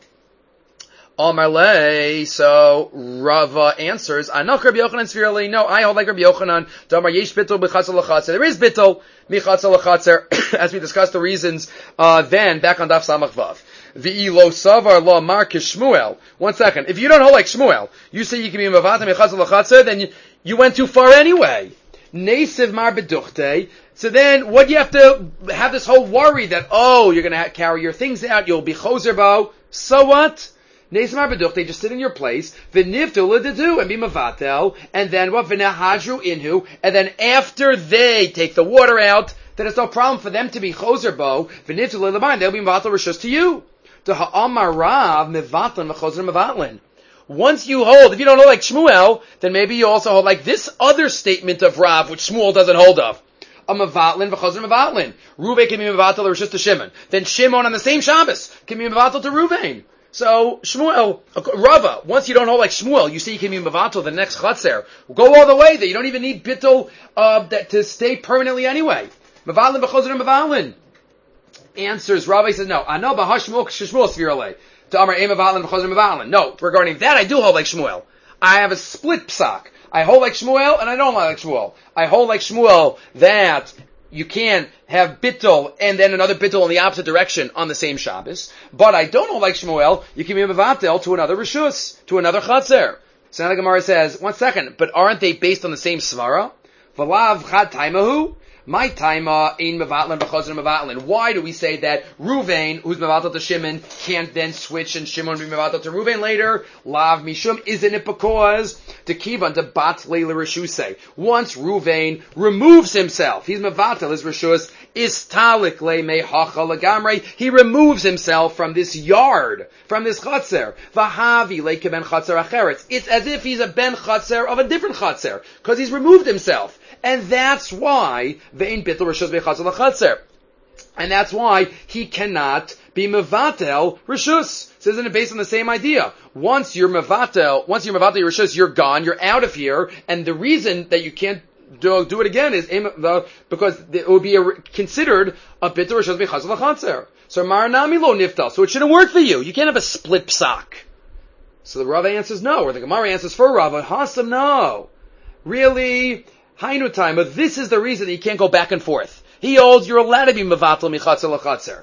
Amar le. So Rava answers, Anach Rabbi Yochanan svirali. No, I hold like Rabbi Yochanan. Damar yesh bittul b'chatzel lachatzer. There is bittul mechatzel lachatzer, as we discussed the reasons then back on Daf Samach Vav. V'ilo savar lo mar k'Shmuel. 1 second. If you don't hold like Shmuel, you say you can be mevatel mechatzel lachatzer, then you went too far anyway. Nesiv mar beduchte. So then, what do you have to have this whole worry that, you're going to carry your things out, you'll be choser bo. So what? Nesiv mar beduchte, just sit in your place, v'nivtu l'dedu, and be mevatel, and then what? V'nehadru inhu, and then after they take the water out, then it's no problem for them to be choser bo, v'nivtu l'lebayin, they'll be mevatel reshus to you. To ha'amar rav, mevatel v'choser mevatlin. Once you hold, if you don't hold like Shmuel, then maybe you also hold like this other statement of Rav, which Shmuel doesn't hold of. A mevatlin v'chozer mevatlin. Reuven can be mevatel reshus to Shimon. Then Shimon on the same Shabbos can be mevatel to Reuven. So Shmuel, Rava, once you don't hold like Shmuel, you say you can be mevatel the next chatzer. Go all the way there. You don't even need bittul to stay permanently anyway. Mevatlin v'chozer mevatlin. Answers Rava says no. Ano b'hashmuel k'shmuel sviralei. To Amar Ema Vatlin v'chozer mevatlin. No, regarding that I do hold like Shmuel. I have a split psak. I hold like Shmuel and I don't hold like Shmuel. I hold like Shmuel that you can have bittul and then another bittul in the opposite direction on the same Shabbos. But I don't hold like Shmuel. You can be mevatel to another reshus, to another chatzer. So now the Gemara says, 1 second, but aren't they based on the same svara? V'lav chad taimahu. My taima in mevatlin v'chozer mevatlin. Why do we say that Reuven, who's mevatel to Shimon, can't then switch and Shimon be mevatel to Reuven later? Lav mishum, isn't it because to kivan to bat leila reshusei? Once Reuven removes himself, he's mevatel his reshus, istalik le mehacha lagamrei. He removes himself from this yard, from this chatzer. Vahavi le keben chatzer acheretz. It's as if he's a ben chatzer of a different chatzer because he's removed himself. And that's why ve'in bittul reshus be'chatzer lachatzer. And that's why he cannot be mevatel reshus. So isn't it based on the same idea? Once you're mevatel your reshus, you're gone, you're out of here, and the reason that you can't do it again is because it would be considered a bittul reshus be'chatzer lachatzer. So maranami lo niftal. So it shouldn't work for you. You can't have a split psak. So the Rava answers no, or the Gemara answers for Rava. Hasam no. Really? Hainu time, but this is the reason that you can't go back and forth. He holds you're allowed to be mevatel michatzer lachatzer.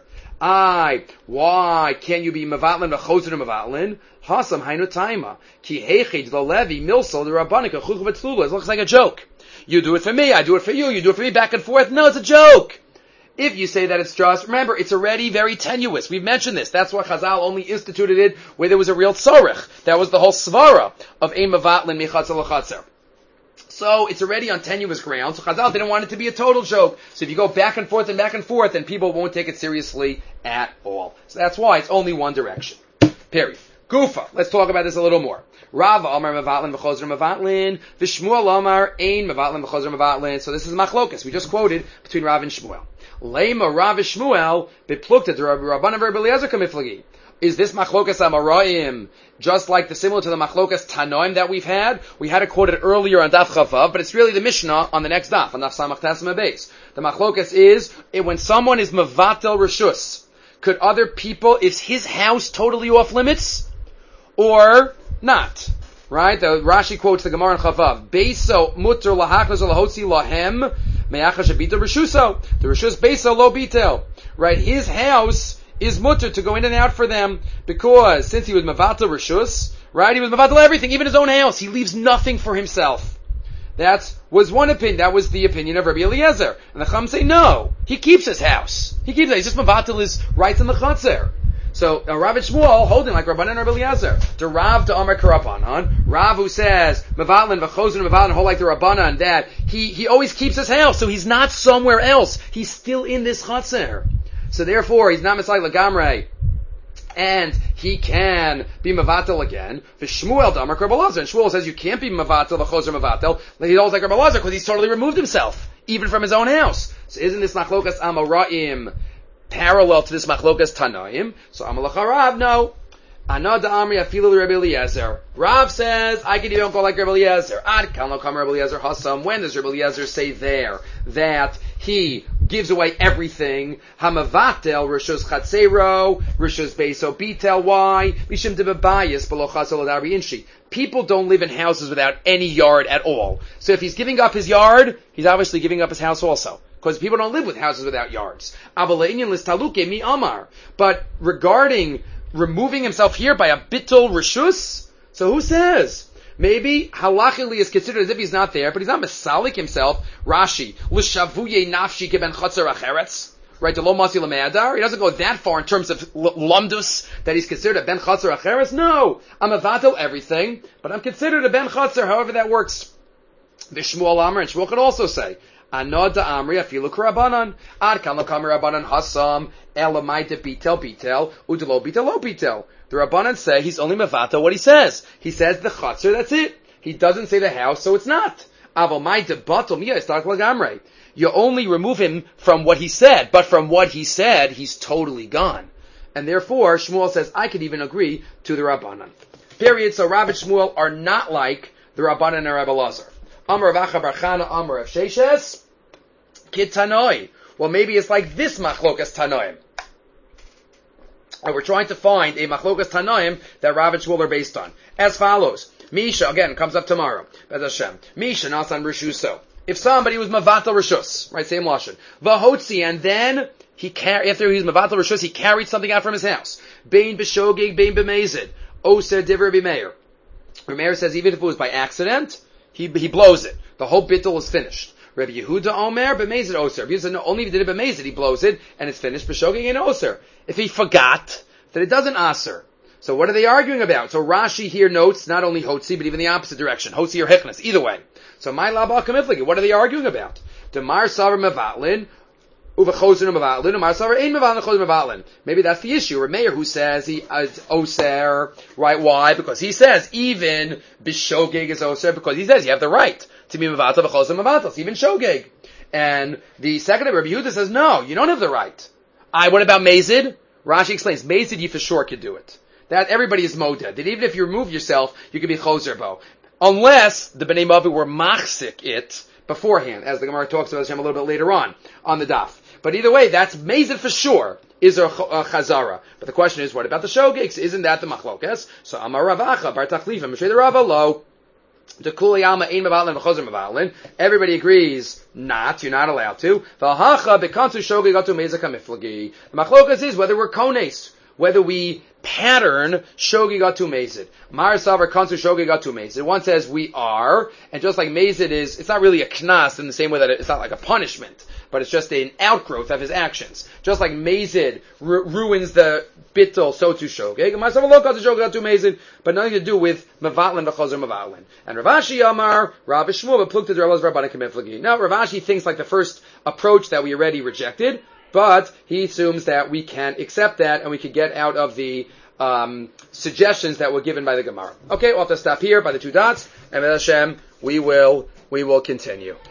Why can't you be mevatlin v'chozer mevatlin? Hasam hainu taima. Ki heichid l'levi milsal the rabbanika chuch v'tzlula. It looks like a joke. You do it for me, I do it for you, you do it for me, back and forth. No, it's a joke. If you say that it's just, remember, it's already very tenuous. We've mentioned this. That's why Chazal only instituted it where there was a real tzorech. That was the whole svara of ein mevatlin michatzer lachatzer. So it's already on tenuous ground. So Chazal didn't want it to be a total joke. So if you go back and forth, then people won't take it seriously at all. So that's why it's only one direction. Period. Gufa. Let's talk about this a little more. Rava Amar mevatlin v'chozer mevatlin. V'Shmuel Amar ein mevatlin v'chozer mevatlin. So this is machlokas. We just quoted between Rav and Shmuel. Leima Rav Shmuel beplukta to Rabbanan Rabbi Eliezer kamiflagi. Is this machlokas amarayim just like similar to the machlokas tanoim that we've had? We had it quoted earlier on Daf Chavav, but it's really the Mishnah on the next Daf, on Daf Samach Tasma Beis. The machlokas is when someone is mevatel reshus, could other people, is his house totally off limits or not? Right? The Rashi quotes the Gemara in Chavav. Beiso muter lahachnas lahotzi lahem me'achash abita reshuso. The reshus beiso lo bitel. Right? His house is mutter to go in and out for them because since he was mevatel reshus, right? He was mevatel everything, even his own house. He leaves nothing for himself. That was one opinion. That was the opinion of Rabbi Eliezer. And the Chum say no. He keeps his house. He keeps it. He's just mevatel his rights in the chatzir. So Rav and Shmuel holding like Rabbanan and Rabbi Eliezer. The Rav to Amar Karabanan. Rav who says Mevatlin v'chozin Mevatlin hold like the Rabbanan that he always keeps his house, so he's not somewhere else. He's still in this Chatzar. So therefore he's not Mitzvah Lagamrei. And he can be Mevatel again. V'Shmuel to Amar Rabbi Eliezer. And Shmuel says you can't be Mevatel v'chozin Mevatel. He holds like Rabbi Eliezer because he's totally removed himself, even from his own house. So isn't this Machlokas Amoraim parallel to this Machlokas Tanaim? So Amalach Rav, no. Anada Amri Afilu Rabbi Eliezer. Rav says, I can even go like Rabbi Eliezer. Ad kan lo kam Rabbi Eliezer Hasam. When does Rabbi Eliezer say there that he gives away everything? Hamavatel Rishus Chatzero, Rishus Beiso Bitel. Why? Mishim Debabayis Below Chatzol Adari Inshi. People don't live in houses without any yard at all. So if he's giving up his yard, he's obviously giving up his house also. Because people don't live with houses without yards. But regarding removing himself here by a bittul rishus, so who says? Maybe halachically is considered as if he's not there, but he's not mesalik himself. Rashi, l'shavuye nafshi keben chotzer acheretz. Right, the lo masi l'me'adar. He doesn't go that far in terms of lumdus that he's considered a ben chotzer acheretz. No, I'm a vatel everything, but I'm considered a ben chotzer. However that works. The Shmuel Amar and Shmuel can also say. Anod da Amri afilu karabanan. Ad kan lo kam Rabbanan hasam elamai de bitel udelo bitel lo bitel. The Rabbanan say he's only mevata what he says. He says the chatzar, that's it. He doesn't say the house, so it's not. Avomai de batel miya istak lagamrei. You only remove him from what he said, but from what he said, he's totally gone. And therefore, Shmuel says, I could even agree to the Rabbanan. Period. So Rav and Shmuel are not like the Rabbanan and Rabbi Eliezer. Amar Vacha Barchana, Amar of Sheshes, Kid Tanoi. Well, maybe it's like this Machlokas Tanoim. And we're trying to find a Machlokas Tanoim that Rav and Shmuel are based on. As follows. Misha, again, comes up tomorrow. Bez Hashem. Misha Nasan Rishuso. If somebody was Mavatal Rishus, right, same Lashon. Vahotzi, and then after he was Mavatal Rishus, he carried something out from his house. Bein B'shogig, Bein B'mezid. Oser Diver B'meir. Meir says even if it was by accident, he blows it. The whole bittul is finished. Rabbi Yehuda Omer b'mezid oser. Rabbi Yehuda said no, only if he did it b'mezid he blows it and it's finished. B'shogig and oser. If he forgot, then it doesn't aser. So what are they arguing about? So Rashi here notes not only hotzi but even the opposite direction, hotzi or hichnas. Either way. So my laba kamifligi. What are they arguing about? Demar savar mevatlin. Maybe that's the issue. Rameir who says he is oser, right? Why? Because he says even bishogeg is oser because he says you have the right to be mevatel v'chozim mevatel, even shogeg. And the second Rabbi Yehuda says no, you don't have the right. What about mezid? Rashi explains mezid you for sure could do it. That everybody is modeh. That even if you remove yourself, you could be choser bo, unless the bnei mavi were machzik it beforehand, as the Gemara talks about Hashem a little bit later on the daf. But either way, that's mezid for sure, is a chazara. But the question is, what about the shogigs? Isn't that the machlokas? So Amar Ravacha, Bar Tachlifa, Moshe the Rava, lo, the Kuli Alma, Ein Mevalin, V'chozer Mevalin. Everybody agrees, you're not allowed to. V'hacha, Bekantu Shogig, Atu Mezak HaMiflagi. The machlokas is whether we're kones, whether we pattern shogig atu mezid. Mar savar kansu shogig atu mezid. One says we are, and just like mezid is, it's not really a knas in the same way that it's not like a punishment, but it's just an outgrowth of his actions. Just like mezid ruins the bittul, so to shogig. Mar savar lo kansu shogig atu mezid, but nothing to do with mevatlin v'chozer mevatlin. And Rav Ashi Amar, Rav Shmuel, b'pluk to the Rabbanan Rabbanan Kamiflagi. Now Rav Ashi thinks like the first approach that we already rejected, but he assumes that we can accept that and we can get out of the suggestions that were given by the Gemara. Okay, we'll have to stop here by the two dots, and with Hashem, we will continue.